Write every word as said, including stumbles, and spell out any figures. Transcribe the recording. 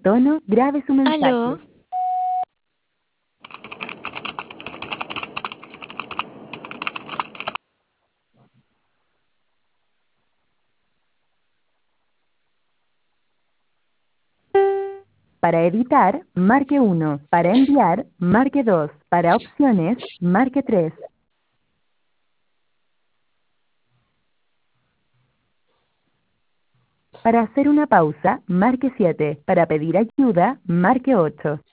tono, grabe su mensaje. ¿Aló? Para editar, marque uno. Para enviar, marque dos. Para opciones, marque tres. Para hacer una pausa, marque siete. Para pedir ayuda, marque ocho.